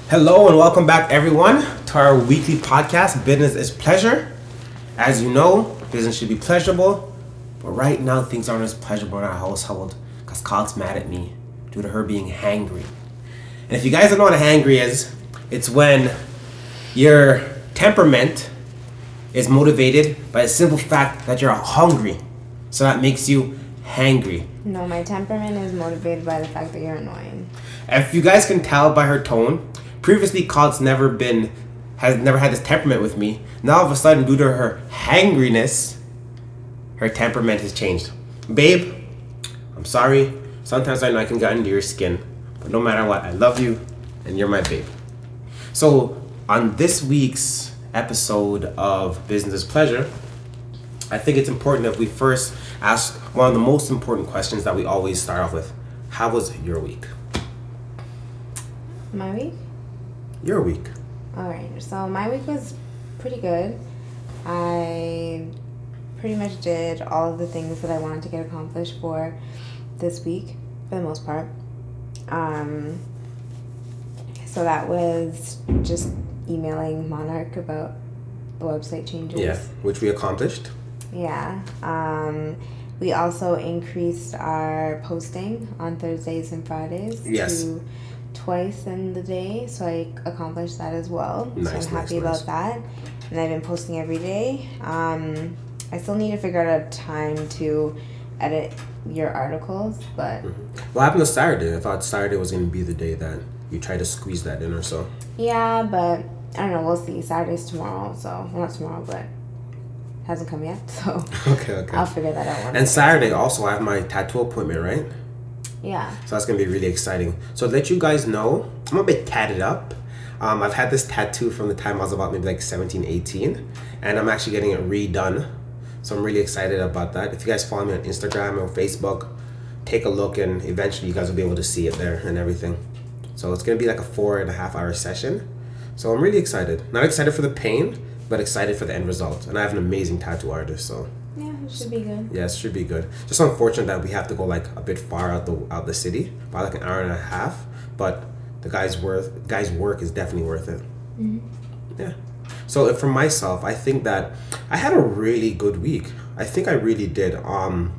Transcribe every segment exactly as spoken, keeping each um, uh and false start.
Hello and welcome back, everyone, to our weekly podcast, Business is Pleasure. As you know, business should be pleasurable, but right now things aren't as pleasurable in our household because Kale's mad at me due to her being hangry. And if you guys don't know what a hangry is, it's when your temperament is motivated by the simple fact that you're hungry. So that makes you hangry. No, my temperament is motivated by the fact that you're annoying. If you guys can tell by her tone, previously Kale's never been, has never had this temperament with me. Now all of a sudden, due to her hangriness, her temperament has changed. Babe, I'm sorry. Sometimes I know I can get under your skin, but no matter what, I love you, and you're my babe. So on this week's episode of Business is Pleasure, I think it's important that we first ask one of the most important questions that we always start off with. How was your week? My week? Your week. Alright, so my week was pretty good. I pretty much did all of the things that I wanted to get accomplished for this week, for the most part. Um, so that was just emailing Monarch about the website changes. Yeah, which we accomplished. Yeah. Um, we also increased our posting on Thursdays and Fridays Yes. to twice in the day, so I accomplished that as well. Nice, so I'm happy nice, about nice. that. And I've been posting every day. Um, I still need to figure out a time to edit your articles, but What happened to Saturday? I thought Saturday was going to be the day that you tried to squeeze that in or so. yeah, but I don't know. We'll see. Saturday's tomorrow, so well, not tomorrow, but hasn't come yet. So Okay, okay. I'll figure that out. Once And Saturday also, I have my tattoo appointment, right? Yeah. So that's going to be really exciting. So to let you guys know, I'm a bit tatted up. Um, I've had this tattoo from the time I was about maybe like seventeen, eighteen. And I'm actually getting it redone. So I'm really excited about that. If you guys follow me on Instagram or Facebook, take a look and eventually you guys will be able to see it there and everything. So it's going to be like a four and a half hour session. So I'm really excited. Not excited for the pain, but excited for the end result. And I have an amazing tattoo artist, so Yeah, it should be good. yeah, it should be good. Just unfortunate that we have to go like a bit far out the out the city, by like an hour and a half. But the guy's worth guy's work is definitely worth it. Mm-hmm. Yeah. So if for myself, I think that I had a really good week. I think I really did. Um,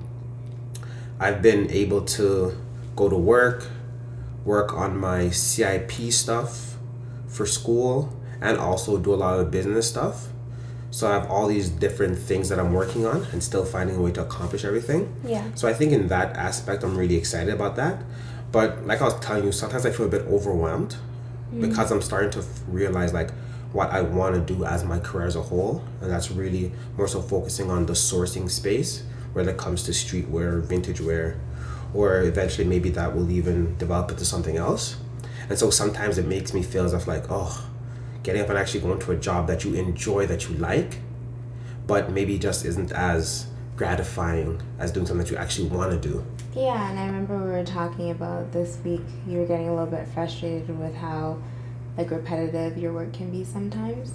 I've been able to go to work, work on my C I P stuff for school, and also do a lot of business stuff. So I have all these different things that I'm working on and still finding a way to accomplish everything. Yeah. So I think in that aspect, I'm really excited about that. But like I was telling you, sometimes I feel a bit overwhelmed because I'm starting to f- realize like what I want to do as my career as a whole. And that's really more so focusing on the sourcing space, whether it comes to streetwear, vintage wear, or eventually maybe that will even develop into something else. And so sometimes it makes me feel as if like, oh, getting up and actually going to a job that you enjoy, that you like, but maybe just isn't as gratifying as doing something that you actually want to do. Yeah, and I remember we were talking about this week, you were getting a little bit frustrated with how like repetitive your work can be sometimes.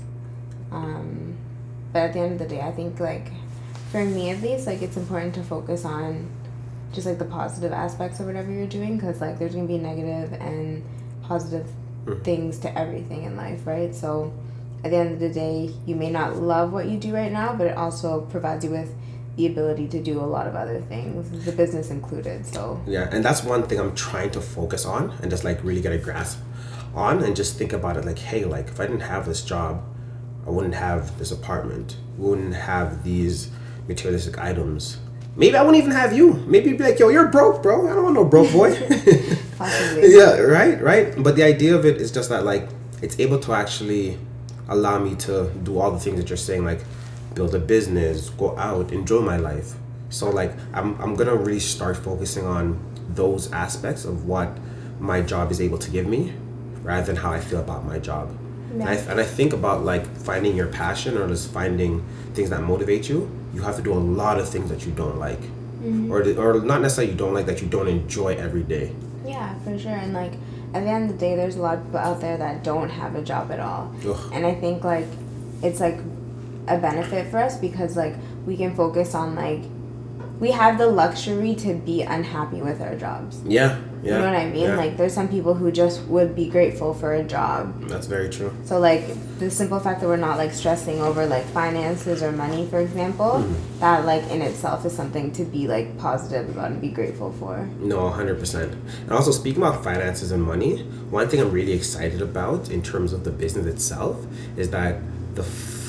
Um, but at the end of the day, I think like for me at least, like it's important to focus on just like the positive aspects of whatever you're doing, because like there's gonna be negative and positive Mhm. things to everything in life, right? So at the end of the day, you may not love what you do right now, but it also provides you with the ability to do a lot of other things, the business included. So Yeah, and that's one thing I'm trying to focus on and just like really get a grasp on and just think about it like, hey, like if I didn't have this job, I wouldn't have this apartment, wouldn't have these materialistic items. Maybe I wouldn't even have you. Maybe you'd be like, yo, you're broke, bro. I don't want no broke boy. possibly. Yeah, right, right. But the idea of it is just that like it's able to actually allow me to do all the things that you're saying, like build a business, go out, enjoy my life. So like I'm I'm gonna really start focusing on those aspects of what my job is able to give me, rather than how I feel about my job. And, I, and I think about like finding your passion or just finding things that motivate you. You have to do a lot of things that you don't like, Mm-hmm. or the, or not necessarily you don't like, that you don't enjoy every day. Yeah, for sure. And like at the end of the day, there's a lot of people out there that don't have a job at all. Ugh. And I think like it's like a benefit for us because like we can focus on like we have the luxury to be unhappy with our jobs. Yeah, Yeah. You know what I mean? Yeah. Like, there's some people who just would be grateful for a job. That's very true. So, like, the simple fact that we're not, like, stressing over, like, finances or money, for example, mm-hmm. that, like, in itself is something to be, like, positive about and be grateful for. No, one hundred percent. And also, speaking about finances and money, one thing I'm really excited about in terms of the business itself is that the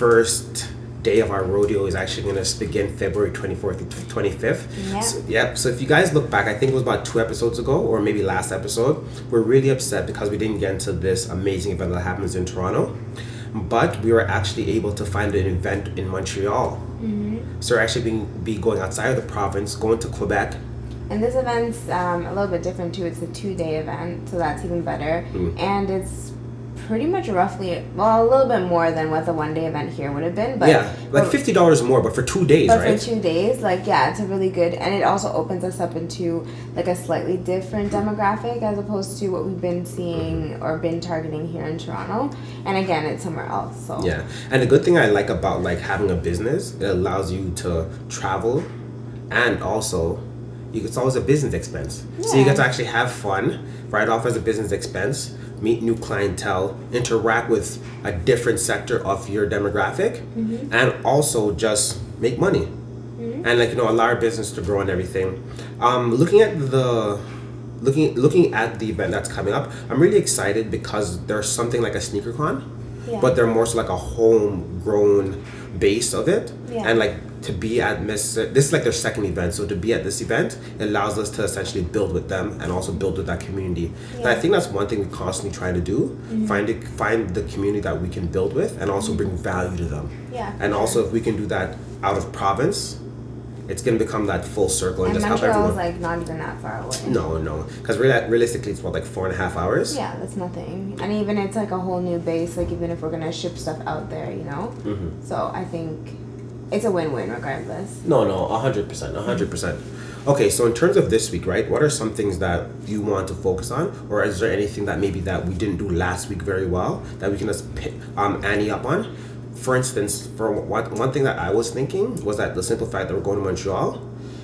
first day of our rodeo is actually going to begin February twenty-fourth to twenty-fifth. Yeah. So, yep. So if you guys look back, I think it was about two episodes ago or maybe last episode, we're really upset because we didn't get into this amazing event that happens in Toronto. But we were actually able to find an event in Montreal. Mm-hmm. So we're actually being, be going outside of the province, going to Quebec. And this event's um, a little bit different too. It's a two-day event, so that's even better. Mm. And it's pretty much roughly, well, a little bit more than what the one-day event here would have been. But yeah, like fifty dollars more, but for two days, but right? But for two days, like, yeah, it's a really good, and it also opens us up into, like, a slightly different demographic as opposed to what we've been seeing or been targeting here in Toronto. And again, it's somewhere else, so. Yeah, and the good thing I like about, like, having a business, it allows you to travel, and also, you, it's always a business expense. Yeah. So you get to actually have fun, right off as a business expense, meet new clientele, interact with a different sector of your demographic, mm-hmm. and also just make money. Mm-hmm. And, like, you know, allow our business to grow and everything. Um, looking at the looking looking at the event that's coming up, I'm really excited because there's something like a sneaker con, yeah. but they're more so like a homegrown base of it. Yeah. And, like, to be at Miss, this is like their second event, so to be at this event, it allows us to essentially build with them and also build with that community. Yeah. And I think that's one thing we constantly try to do, mm-hmm. find it, find the community that we can build with and also bring value to them. Yeah. And sure. also if we can do that out of province, it's going to become that full circle and, and just Montreal help everyone. Is like not even that far away. No, no, because real, realistically it's what, like four and a half hours. Yeah, that's nothing. And even it's like a whole new base. Like even if we're gonna ship stuff out there, you know. Mm-hmm. So I think it's a win-win regardless. No, no, a hundred percent, a hundred percent. Okay, so in terms of this week, right? What are some things that you want to focus on, or is there anything that maybe that we didn't do last week very well that we can just pick um Annie up on? For instance, for one one thing that I was thinking was that the simple fact that we're going to Montreal,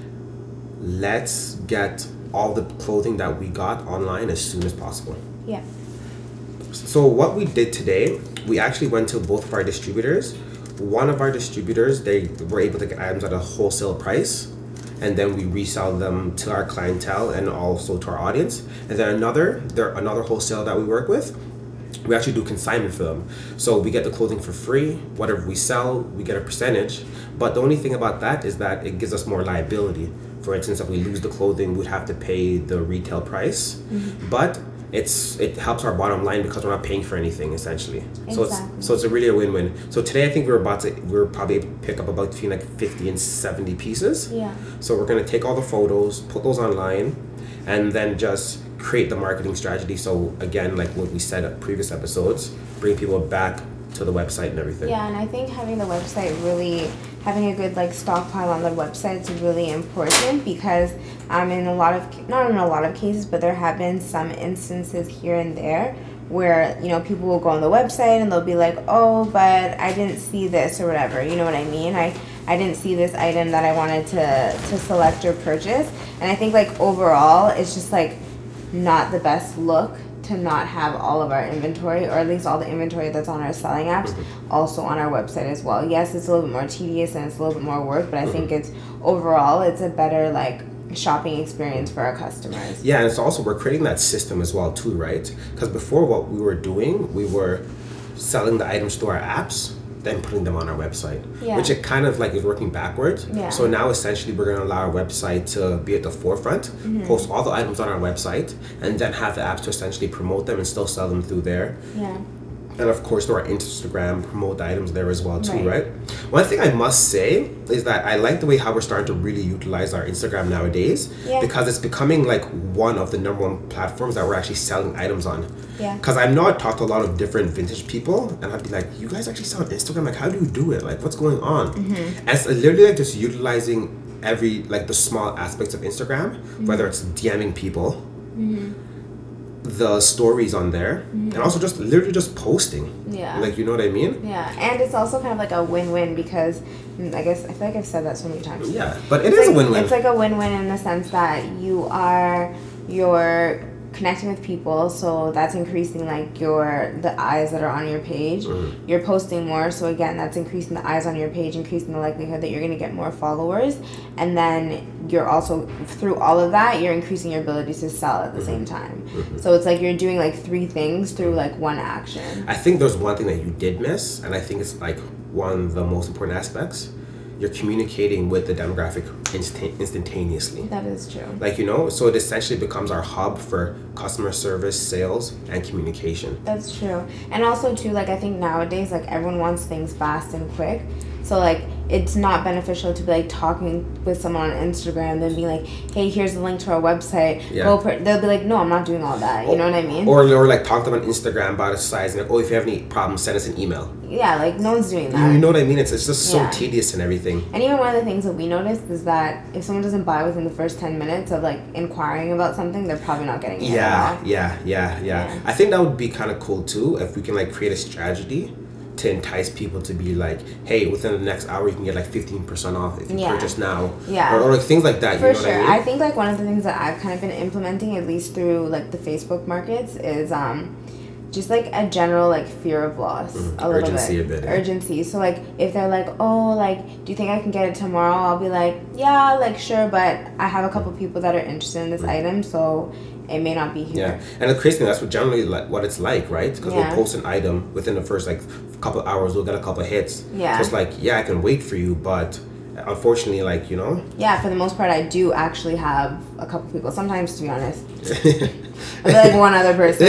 let's get all the clothing that we got online as soon as possible. Yeah. So what we did today, we actually went to both of our distributors. One of our distributors, they were able to get items at a wholesale price, and then we resell them to our clientele and also to our audience. And then another, there another wholesale that we work with, we actually do consignment for them. So we get the clothing for free. Whatever we sell, we get a percentage. But the only thing about that is that it gives us more liability. For instance, if we lose the clothing, we'd have to pay the retail price. Mm-hmm. But it's it helps our bottom line because we're not paying for anything essentially. Exactly. So it's so it's a really a win-win. So today I think we're about to we're probably able to pick up about between like fifty and seventy pieces. Yeah. So we're gonna take all the photos, put those online, and then just create the marketing strategy. So again, like what we said at previous episodes, bring people back to the website and everything. Yeah, and I think having the website really, having a good like stockpile on the website is really important because um, in a lot of, not in a lot of cases, but there have been some instances here and there where, you know, people will go on the website and they'll be like, oh, but I didn't see this or whatever, you know what I mean? I, I didn't see this item that I wanted to, to select or purchase. And I think like overall, it's just like not the best look to not have all of our inventory, or at least all the inventory that's on our selling apps, mm-hmm. also on our website as well. Yes, it's a little bit more tedious and it's a little bit more work, but I mm-hmm. think it's overall it's a better like shopping experience for our customers. Yeah, and it's also we're creating that system as well too, right? Because before what we were doing, we were selling the items to our apps, then putting them on our website, yeah. which it kind of like is working backwards. Yeah. So now essentially we're going to allow our website to be at the forefront, mm-hmm. post all the items on our website, and then have the apps to essentially promote them and still sell them through there. Yeah. And of course through our Instagram, promote the items there as well too, right. right? One thing I must say is that I like the way how we're starting to really utilize our Instagram nowadays, yeah. because it's becoming like one of the number one platforms that we're actually selling items on. Yeah. Because I know I talked to a lot of different vintage people, and I'd be like, you guys actually sell on Instagram? Like, how do you do it? Like, what's going on? Mm-hmm. And it's literally like just utilizing every, like the small aspects of Instagram, mm-hmm. whether it's DMing people, mm-hmm. the stories on there, mm-hmm. and also just literally just posting. Yeah. Like, you know what I mean? Yeah, and it's also kind of like a win-win because I guess, I feel like I've said that so many times. Yeah, but it it's is like, a win-win. It's like a win-win in the sense that you are you're connecting with people, so that's increasing like your the eyes that are on your page. Mm-hmm. You're posting more, so again that's increasing the eyes on your page, increasing the likelihood that you're going to get more followers. And then you're also, through all of that, you're increasing your ability to sell at the mm-hmm. same time. Mm-hmm. So it's like you're doing like three things through like one action. I think there's one thing that you did miss, and I think it's like one of the most important aspects. You're communicating with the demographic instant- instantaneously. That is true. Like, you know, so it essentially becomes our hub for customer service, sales, and communication. That's true. And also, too, like, I think nowadays, like, everyone wants things fast and quick. So, like, it's not beneficial to be, like, talking with someone on Instagram, then be like, hey, here's the link to our website. Yeah. Go per-. They'll be like, no, I'm not doing all that. You or, know what I mean? Or, or like, talk to them on Instagram about a size, and like, oh, if you have any problems, send us an email. Yeah, like, no one's doing that. You know what I mean? It's, it's just so yeah. tedious and everything. And even one of the things that we noticed is that if someone doesn't buy within the first ten minutes of, like, inquiring about something, they're probably not getting it yeah, at all. Yeah, yeah, yeah, yeah. I think that would be kind of cool, too, if we can, like, create a strategy to entice people to be like, hey, within the next hour you can get like fifteen percent off if you yeah. purchase now. Yeah. Or, or like things like that. For you know sure. what I mean? I think like one of the things that I've kind of been implementing, at least through like the Facebook markets, is um just like a general like fear of loss. Mm, a little urgency bit. a bit. Yeah. Urgency. So like if they're like, oh, like, do you think I can get it tomorrow? I'll be like, yeah, like sure, but I have a couple people that are interested in this mm. item, so it may not be here. Yeah, and the crazy thing, that's what generally like what it's like, right? Because yeah. we'll post an item within the first like couple of hours, we'll get a couple of hits. Yeah. So it's like, yeah, I can wait for you, but unfortunately, like, you know. Yeah, for the most part, I do actually have a couple people. Sometimes, to be honest, I feel like one other person,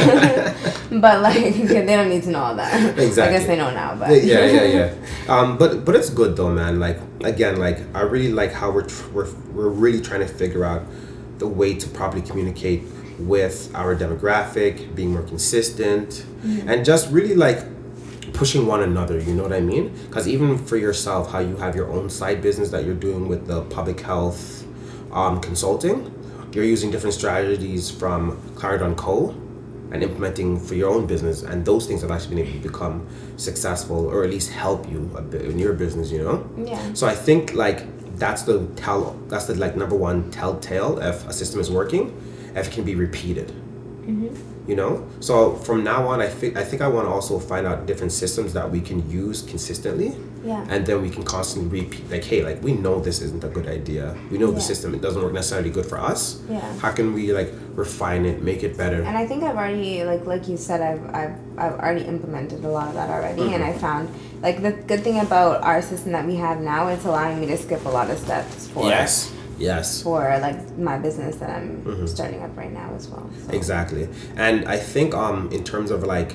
but, but like they don't need to know all that. Exactly. I guess they know now, but yeah, yeah, yeah. Um, but but it's good though, man. Like again, like I really like how we're tr- we're we're really trying to figure out the way to properly communicate with our demographic, being more consistent, mm-hmm. and just really like pushing one another, you know what I mean? Because even for yourself, how you have your own side business that you're doing with the public health um, consulting, you're using different strategies from Clarendon and Co. and implementing for your own business, and those things have actually been able to become successful or at least help you a bit in your business, you know? Yeah. So I think like that's the tell that's the like number one telltale if a system is working, if it can be repeated. Mm-hmm. You know, so from now on, I think I think I want to also find out different systems that we can use consistently. Yeah. And then we can constantly repeat, like, hey, like we know this isn't a good idea. We know yeah. the system, it doesn't work necessarily good for us. Yeah. How can we like refine it, make it better? And I think I've already like like you said, I've I've I've already implemented a lot of that already, mm-hmm. and I found like the good thing about our system that we have now, it's allowing me to skip a lot of steps for yes. Yes. For like my business that I'm mm-hmm. starting up right now as well. So. Exactly. And I think um in terms of like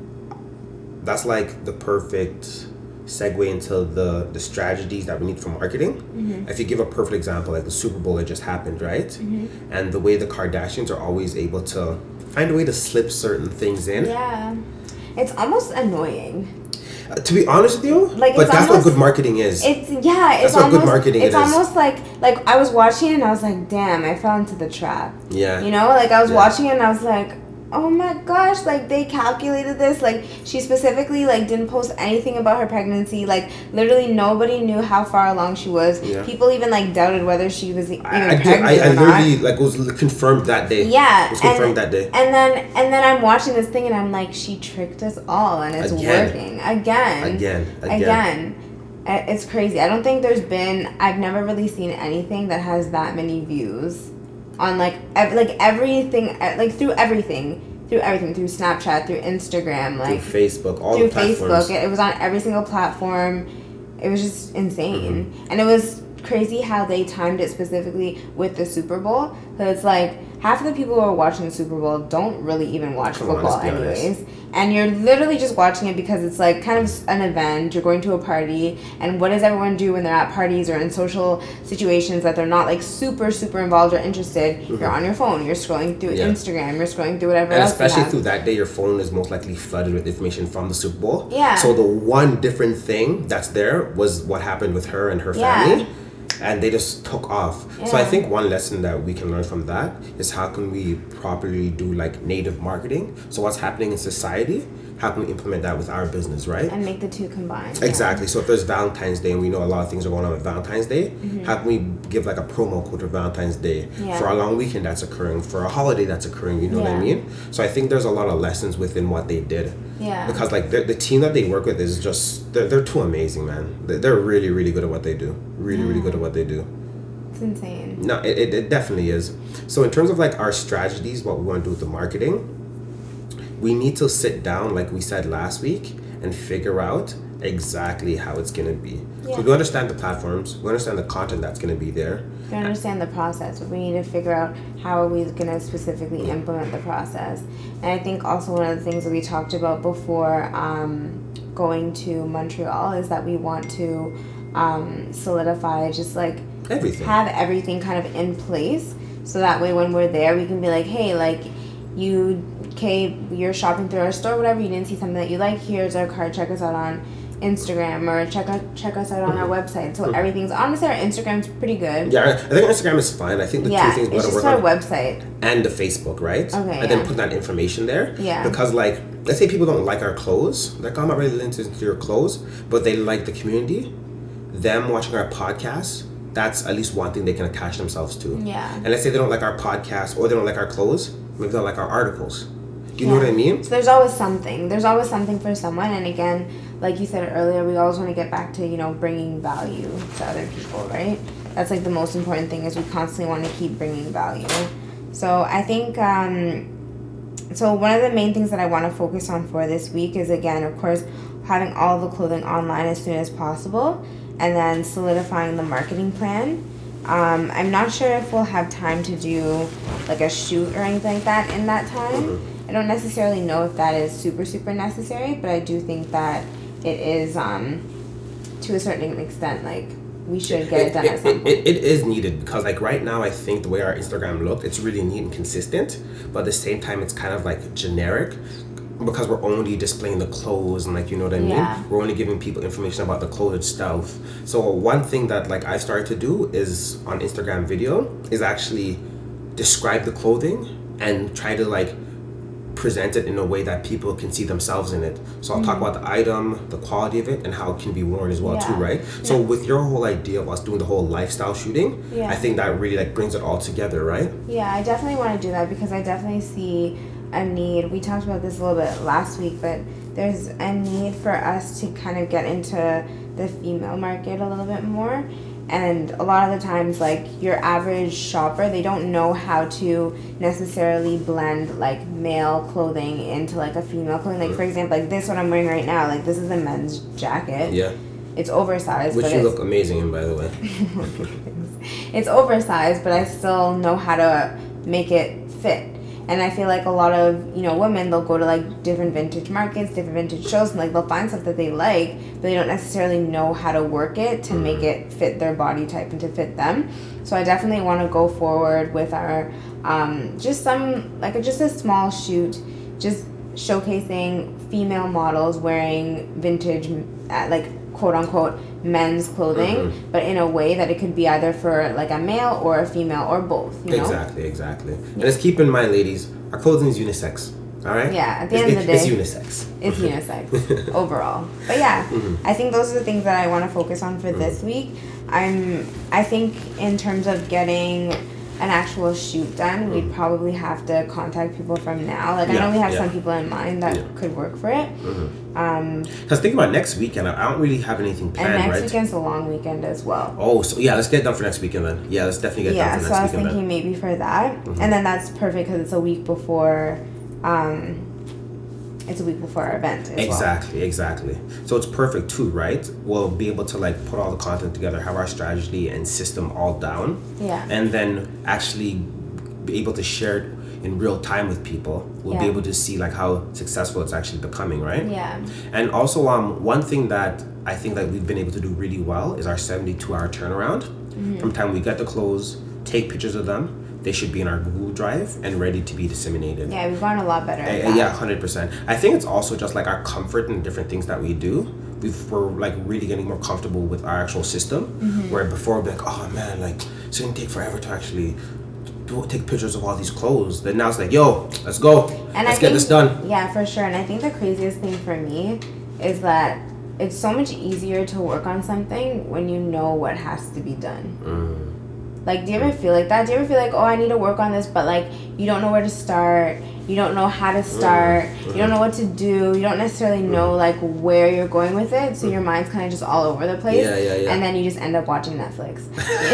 that's like the perfect segue into the the strategies that we need for marketing. Mm-hmm. If you give a perfect example, like the Super Bowl that just happened, right? Mm-hmm. And the way the Kardashians are always able to find a way to slip certain things in. Yeah. It's almost annoying. Uh, to be honest with you, like, but that's almost, what good marketing is. It's yeah, it's that's what almost, good marketing it's it almost is. like like I was watching it and I was like, damn, I fell into the trap. Yeah. You know, like I was yeah. watching it and I was like, oh my gosh, like they calculated this. Like she specifically like didn't post anything about her pregnancy. Like literally nobody knew how far along she was. Yeah. People even like doubted whether she was even I, I pregnant did, I, I or literally not. like was confirmed that day. Yeah, it was confirmed and, that day. And then and then I'm watching this thing and I'm like, she tricked us all and it's again. working again, again, again. again. It's crazy. I don't think there's been. I've never really seen anything that has that many views on like ev- like everything like through everything. Through everything, through Snapchat, through Instagram, like through Facebook, all through the platforms. Facebook. It, it was on every single platform. It was just insane, mm-hmm. and it was crazy how they timed it specifically with the Super Bowl. So it's like half of the people who are watching the Super Bowl don't really even watch Come football on, anyways. Honest. And you're literally just watching it because it's like kind of an event. You're going to a party, and what does everyone do when they're at parties or in social situations that they're not like super super involved or interested? Mm-hmm. You're on your phone. You're scrolling through yeah. Instagram. You're scrolling through whatever. And else especially you have. through that day, your phone is most likely flooded with information from the Super Bowl. Yeah. So the one different thing that's there was what happened with her and her yeah. family. and they just took off. Yeah. So I think one lesson that we can learn from that is how can we properly do like native marketing. So what's happening in society, how can we implement that with our business, right? And make the two combined. Exactly. Yeah. So if there's Valentine's Day and we know a lot of things are going on with Valentine's Day, mm-hmm. how can we give like a promo code for Valentine's Day yeah. for a long weekend that's occurring, for a holiday that's occurring, you know yeah. what I mean? So I think there's a lot of lessons within what they did. Yeah. Because like the, the team that they work with is just, they're, they're too amazing, man. They're, they're really, really good at what they do. Really, yeah. really good at what they do. It's insane. No, it, it, it definitely is. So in terms of like our strategies, what we want to do with the marketing, we need to sit down, like we said last week, and figure out exactly how it's going to be. Yeah. So we understand the platforms, we understand the content that's going to be there. We understand the process, but we need to figure out how are we going to specifically implement the process. And I think also one of the things that we talked about before um, going to Montreal is that we want to um, solidify just like everything. Have everything kind of in place, so that way when we're there we can be like, hey, like you okay, you're shopping through our store, whatever, you didn't see something that you like, here's our card, check us out on Instagram, or check out check us out on our website. So everything's, honestly, our Instagram's pretty good. Yeah, I think Instagram is fine. I think the yeah, two things we it's gotta just work our on website and the Facebook, right? Okay, and yeah. then put that information there. Yeah. Because like, let's say people don't like our clothes, like I'm not really into your clothes, but they like the community, them watching our podcast, that's at least one thing they can attach themselves to. Yeah. And let's say they don't like our podcast or they don't like our clothes, maybe they don't like our articles. Do you yeah. know what I mean? So there's always something. There's always something for someone. And again, like you said earlier, we always want to get back to, you know, bringing value to other people, right? That's like the most important thing, is we constantly want to keep bringing value. So I think, um, so one of the main things that I want to focus on for this week is, again, of course, having all the clothing online as soon as possible, and then solidifying the marketing plan. Um, I'm not sure if we'll have time to do like a shoot or anything like that in that time. Mm-hmm. I don't necessarily know if that is super, super necessary, but I do think that it is, um, to a certain extent, like, we should get it, it done it, at some it, point. It, it is needed, because, like, right now, I think the way our Instagram looked, it's really neat and consistent, but at the same time, it's kind of, like, generic, because we're only displaying the clothes, and, like, you know what I mean? Yeah. We're only giving people information about the clothed stuff. So one thing that, like, I started to do is, on Instagram video, is actually describe the clothing and try to, like, present it in a way that people can see themselves in it. So I'll mm-hmm. talk about the item, the quality of it, and how it can be worn as well, yeah. too, right? Yeah. So with your whole idea of us doing the whole lifestyle shooting, yeah. I think that really like brings it all together, right? Yeah, I definitely want to do that, because I definitely see a need. We talked about this a little bit last week, but there's a need for us to kind of get into the female market a little bit more. And a lot of the times, like, your average shopper, they don't know how to necessarily blend, like, male clothing into, like, a female clothing. Like, for example, like, this one I'm wearing right now, like, this is a men's jacket. Yeah. It's oversized. Which but you it's, look amazing in, by the way. It's oversized, but I still know how to make it fit. And I feel like a lot of, you know, women, they'll go to, like, different vintage markets, different vintage shows, and, like, they'll find stuff that they like, but they don't necessarily know how to work it to mm-hmm. make it fit their body type and to fit them. So I definitely want to go forward with our, um, just some, like, a, just a small shoot, just showcasing female models wearing vintage, uh, like, quote-unquote, men's clothing, mm-hmm. but in a way that it could be either for like a male or a female or both, you know? Exactly, exactly. Yeah. And just keep in mind, ladies, our clothing is unisex, all right? Yeah, at the it's, end of the day. It's unisex. It's unisex, overall. But yeah, mm-hmm. I think those are the things that I want to focus on for mm-hmm. this week. I'm, I think in terms of getting an actual shoot done, mm-hmm. we'd probably have to contact people from now. Like, yeah, I know we have yeah. some people in mind that yeah. could work for it. Mm-hmm. Um, Because think about next weekend. I don't really have anything planned, and next right? weekend's a long weekend as well. Oh, so yeah, let's get it done for next weekend then. Yeah, let's definitely get yeah, it done for so next weekend. Yeah, so I was thinking then. maybe for that. Mm-hmm. And then that's perfect because it's a week before... Um, It's a week before our event as exactly, well. Exactly. So it's perfect too, right? We'll be able to like put all the content together, have our strategy and system all down. Yeah. And then actually be able to share it in real time with people. We'll yeah. be able to see like how successful it's actually becoming, right? Yeah. And also, um, one thing that I think that we've been able to do really well is our seventy-two hour turnaround. Mm-hmm. From the time we get the clothes, take pictures of them, they should be in our Google Drive and ready to be disseminated. Yeah, we've gotten a lot better at uh, that. Yeah, one hundred percent. I think it's also just like our comfort in different things that we do. we've, we're like really getting more comfortable with our actual system. Mm-hmm. Where before we'd be like, oh man, like it's gonna take forever to actually do, take pictures of all these clothes. Then now it's like, yo, let's go, and let's I get think, this done. Yeah, for sure. And I think the craziest thing for me is that it's so much easier to work on something when you know what has to be done. Mm. Like, do you ever feel like that? Do you ever feel like, oh, I need to work on this, but like you don't know where to start, you don't know how to start, mm. you don't know what to do, you don't necessarily know mm. like where you're going with it, so mm. your mind's kind of just all over the place. Yeah, yeah, yeah. And then you just end up watching Netflix.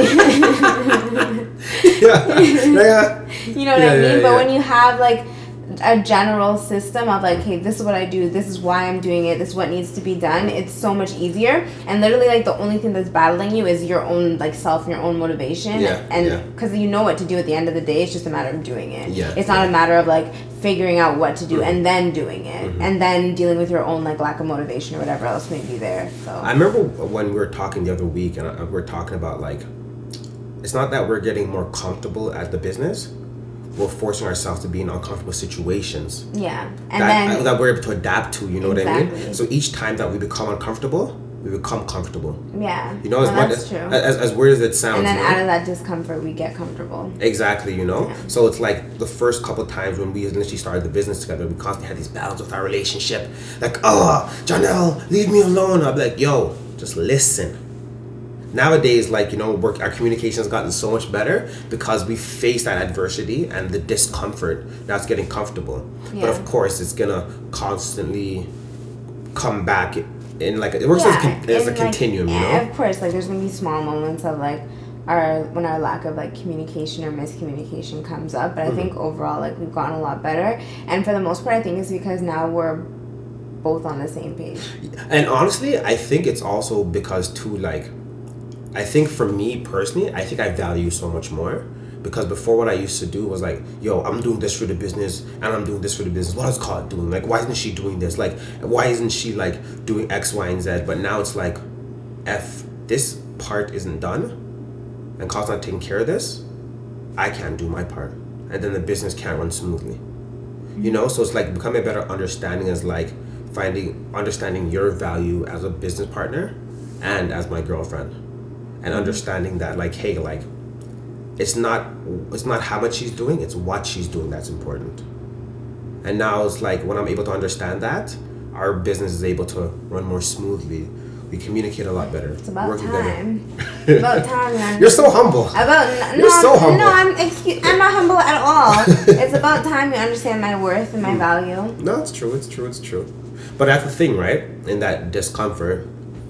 yeah, yeah. You know what yeah, I mean? Yeah, but yeah. when you have like a general system of like, hey, this is what I do, this is why I'm doing it, this is what needs to be done, it's so much easier. And literally like the only thing that's battling you is your own like self, your own motivation. Yeah, and because yeah. you know what to do at the end of the day, it's just a matter of doing it. Yeah, it's not yeah. a matter of like figuring out what to do mm-hmm. and then doing it mm-hmm. and then dealing with your own like lack of motivation or whatever else may be there. So I remember when we were talking the other week and we were talking about like, it's not that we're getting more comfortable at the business, we're forcing ourselves to be in uncomfortable situations. Yeah. And that, then, that we're able to adapt to, you know exactly. what I mean? So each time that we become uncomfortable, we become comfortable. Yeah. You know, as, well, much, that's true. as, as weird as it sounds. And then you know? out of that discomfort, we get comfortable. Exactly, you know? Yeah. So it's like the first couple of times when we initially started the business together, we constantly had these battles with our relationship. Like, oh, Janelle, leave me alone. I'll be like, yo, just listen. Nowadays, like, you know, work, our communication has gotten so much better because we face that adversity and the discomfort. Now it's getting comfortable. Yeah. But of course, it's going to constantly come back in, like, it works yeah, as, as a like, continuum, you know? Of course, like, there's going to be small moments of, like, our when our lack of, like, communication or miscommunication comes up. But I mm-hmm. think overall, like, we've gotten a lot better. And for the most part, I think it's because now we're both on the same page. And honestly, I think it's also because, too, like, I think for me personally, I think I value so much more because before what I used to do was like, yo, I'm doing this for the business and I'm doing this for the business. What is Claude doing? Like, why isn't she doing this? Like, why isn't she like doing X, Y, and Z? But now it's like, if this part isn't done and Claude's not taking care of this, I can't do my part. And then the business can't run smoothly. Mm-hmm. You know, so it's like becoming a better understanding is like finding, understanding your value as a business partner and as my girlfriend. And understanding that, like, hey, like, it's not it's not how much she's doing, it's what she's doing that's important. And now it's like when I'm able to understand that, our business is able to run more smoothly. We communicate a lot better. It's about time. It's about time, man. You're so humble. About You're no, so humble. No, I'm excuse, I'm not humble at all. It's about time you understand my worth and my value. No, it's true. It's true. It's true. But that's the thing, right? In that discomfort,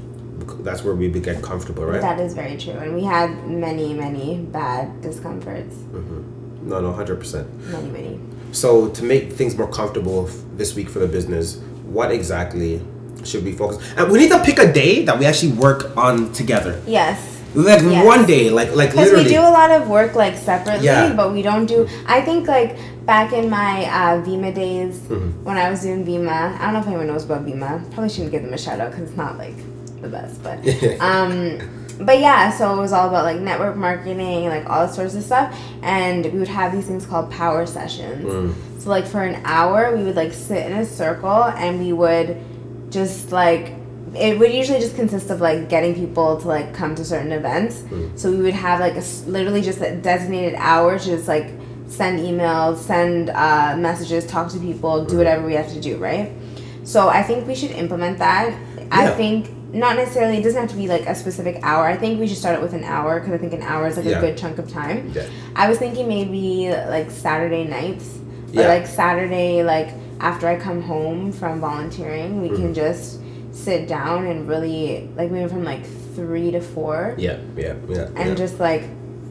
that's where we get comfortable, right? That is very true. And we had many, many bad discomforts. Mm-hmm. No, no, one hundred percent. Many, many. So to make things more comfortable this week for the business, what exactly should we focus? And we need to pick a day that we actually work on together. Yes. Like yes. one day, like like Because literally. we do a lot of work like separately, yeah. but we don't do. I think like back in my uh, Vima days, mm-hmm. when I was doing Vima, I don't know if anyone knows about Vima. Probably shouldn't give them a shout out because it's not like the best, but um but yeah, so it was all about like network marketing and like all sorts of stuff, and we would have these things called power sessions. Mm. So like for an hour we would like sit in a circle and we would just like, it would usually just consist of like getting people to like come to certain events. Mm. So we would have like a literally just a designated hour to just like send emails, send uh, messages, talk to people, do whatever we have to do, right? So I think we should implement that. Yeah. I think not necessarily, it doesn't have to be like a specific hour. I think we should start it with an hour because I think an hour is like yeah. a good chunk of time. Yeah. I was thinking maybe like Saturday nights or yeah. like Saturday, like after I come home from volunteering, we mm-hmm. can just sit down and really like maybe from like three to four. Yeah, yeah, yeah. And yeah. just like,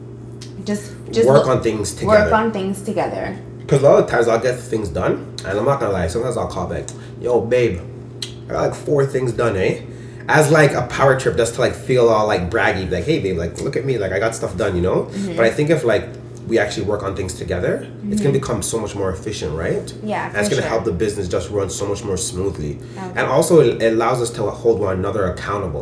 just just work look, on things together. Work on things together. Because a lot of times I'll get things done, and I'm not gonna lie. Sometimes I'll call back, yo, babe, I got like four things done, eh? As like a power trip, just to like feel all like braggy, like, hey, babe, like look at me, like I got stuff done, you know. Mm-hmm. But I think if like we actually work on things together, mm-hmm. it's gonna become so much more efficient, right? Yeah, and it's for gonna sure. help the business just run so much more smoothly, okay. and also it allows us to hold one another accountable. Yeah.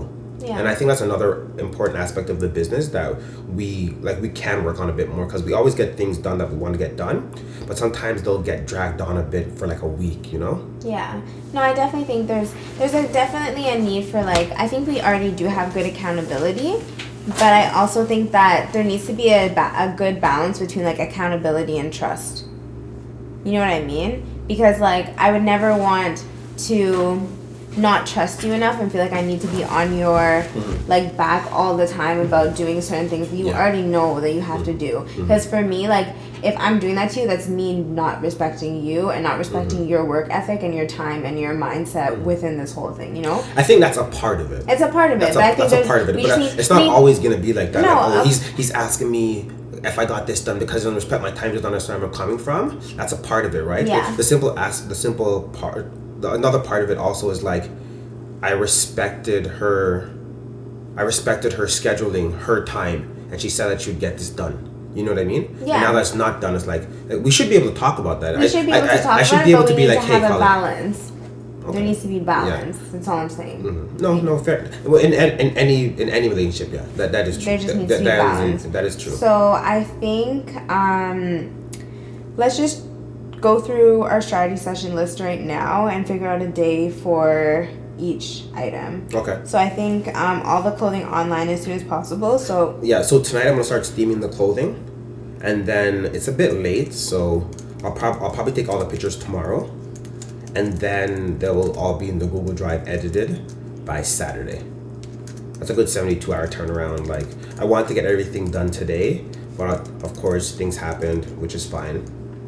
Yeah. And I think that's another important aspect of the business that we like we can work on a bit more, because we always get things done that we want to get done, but sometimes they'll get dragged on a bit for like a week, you know? Yeah. No, I definitely think there's there's a definitely a need for, like, I think we already do have good accountability, but I also think that there needs to be a, ba- a good balance between, like, accountability and trust. You know what I mean? Because, like, I would never want to not trust you enough and feel like I need to be on your Mm-hmm. like back all the time about doing certain things that you Yeah. already know that you have to do. Because for me, like, if I'm doing that to you, that's me not respecting you and not respecting your work ethic and your time and your mindset within this whole thing, you know? I think that's a part of it. It's a part of it, That's but a, I think that's a there's part of it. we But just I- need- it's not we- always gonna be like that. No, like, oh, um, he's he's asking me if I got this done because he doesn't respect my time, just don't understand where I'm coming from. That's a part of it, right? Yeah. The, the simple as the simple part. The, another part of it also is like, I respected her. I respected her scheduling, her time, and she said that she would get this done. You know what I mean? Yeah. And now that's not done. It's like, like, we should be able to talk about that. We I, should be I- able I- to talk I should about be it, able but to we be need like, to hey, have a Colin. balance. Okay. There needs to be balance. That's all I'm saying. Mhm. No, no, fair. Well, in, in, in any in any relationship, yeah, that that is true. There just That- needs that- to be that is- balance. that is true. So I think um, let's just go through our strategy session list right now and figure out a day for each item. Okay. So I think um, all the clothing online as soon as possible. So Yeah. So tonight I'm gonna start steaming the clothing, and then it's a bit late, so I'll prob- I'll probably take all the pictures tomorrow, and then they will all be in the Google Drive edited by Saturday. That's a good seventy-two hour turnaround. Like, I wanted to get everything done today, but of course things happened, which is fine.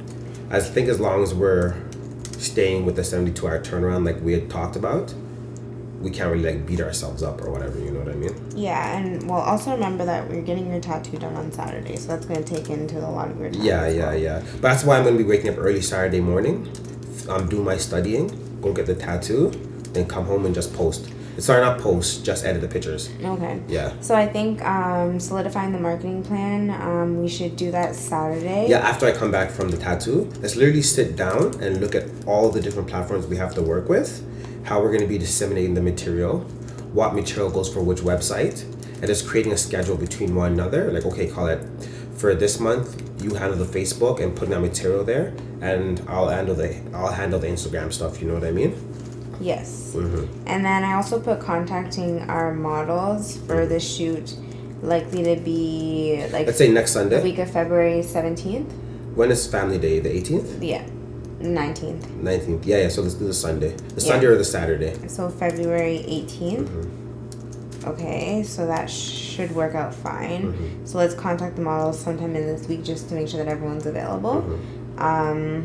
I think as long as we're staying with the seventy-two hour turnaround like we had talked about, we can't really like beat ourselves up or whatever, you know what I mean? yeah, and well, also remember that we're getting your tattoo done on Saturday, so that's going to take into a lot of your time. Yeah, as yeah, well. yeah. But that's why I'm gonna be waking up early Saturday morning, um, do my studying, go get the tattoo, then come home and just post. Sorry, not post, just edit the pictures. Okay. Yeah. So I think um, solidifying the marketing plan, um, we should do that Saturday. Yeah, after I come back from the tattoo, let's literally sit down and look at all the different platforms we have to work with, how we're gonna be disseminating the material, what material goes for which website, and just creating a schedule between one another. Like, okay, call it for this month, you handle the Facebook and putting that material there, and I'll handle the I'll handle the Instagram stuff. You know what I mean? Yes. Mm-hmm. And then I also put contacting our models for the shoot, likely to be like Let's say next the Sunday. week of February seventeenth. When is Family Day? The eighteenth, Yeah, nineteenth. nineteenth. Yeah, yeah. So let's do the Sunday, the Yeah. Sunday or the Saturday. So February eighteenth. Mm-hmm. Okay, so that should work out fine. Mhm. So let's contact the models sometime in this week just to make sure that everyone's available. Mhm. Um,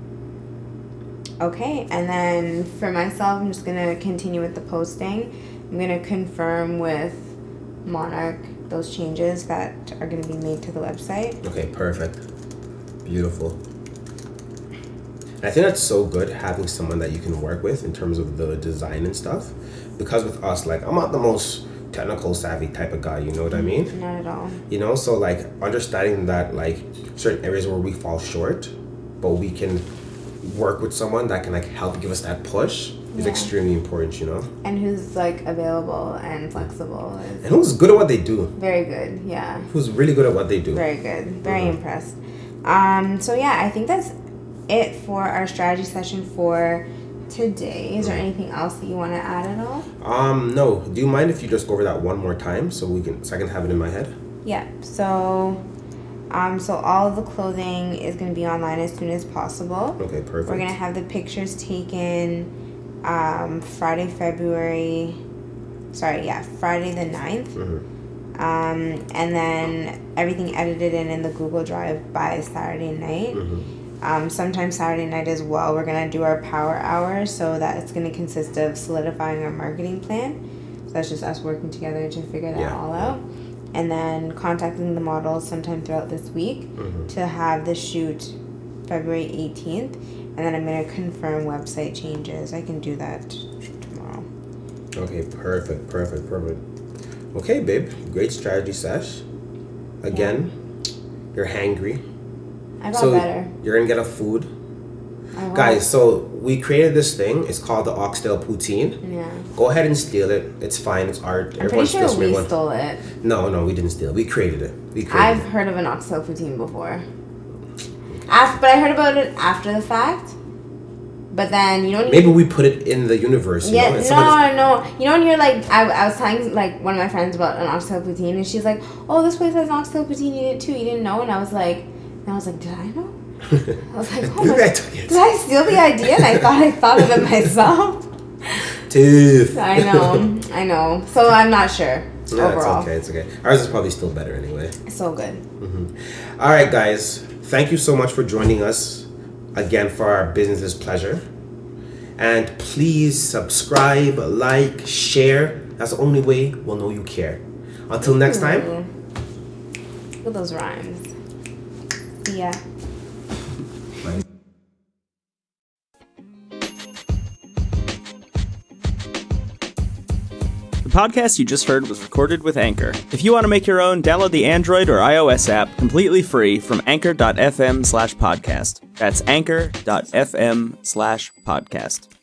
okay, and then for myself, I'm just gonna continue with the posting. I'm gonna confirm with Monarch those changes that are gonna be made to the website. Okay, perfect. Beautiful. And I think that's so good having someone that you can work with in terms of the design and stuff. Because with us, like, I'm not the most technical savvy type of guy, you know what I mean? Not at all. You know, so like understanding that like certain areas where we fall short, but we can work with someone that can like help give us that push is Yeah. extremely important, you know? And who's like available and flexible is And who's good at what they do. very good. Yeah. Who's really good at what they do. Very good. Very Mhm. impressed. Um, so yeah, I think that's it for our strategy session for today. Is there anything else that you want to add at all? Um, no. Do you mind if you just go over that one more time so we can so I can have it in my head? Yeah. So, um, so all of the clothing is going to be online as soon as possible. Okay, perfect. We're gonna have the pictures taken um, Friday, February. Sorry, yeah, Friday the ninth. Mhm. Um, and then everything edited in in the Google Drive by Saturday night. Mhm. Um, sometime Saturday night as well, we're gonna do our power hour, so that it's gonna consist of solidifying our marketing plan. So that's just us working together to figure that Yeah. all out, and then contacting the models sometime throughout this week Mhm. to have the shoot February eighteenth, and then I'm gonna confirm website changes. I can do that tomorrow. Okay, perfect, perfect, perfect. Okay, babe. Great strategy sesh. Again, you're hangry. I got So better. you're gonna get a food. I Oh, wow. Guys, so we created this thing. It's called the Oxtail Poutine. Yeah. Go ahead and steal it. It's fine. It's art. I'm Everyone pretty sure steals we everyone. stole it. No, no, we didn't steal it. We created it. We created I've it. heard of an oxtail poutine before. After, but I heard about it after the fact. But then, you know... When Maybe you, we put it in the universe, you yeah, know? no, Somebody's... no. You know when you're like... I, I was telling like one of my friends about an oxtail poutine, and she's like, oh, this place has an oxtail poutine. You did too. You didn't know? And I was like... And I was like, did I know? I was like, oh my... I took it. Did I steal the idea? And I thought I thought of it myself. Tooth. I know. I know. So I'm not sure. No, overall. it's okay. It's okay. Ours is probably still better anyway. So good. Mm-hmm. All right, guys. Thank you so much for joining us again for our business's pleasure. And please subscribe, like, share. That's the only way we'll know you care. Until next time. Look at those rhymes. See ya. Bye. The podcast you just heard was recorded with Anchor. If you want to make your own, download the Android or iOS app completely free from anchor.fm slash podcast. That's anchor.fm slash podcast.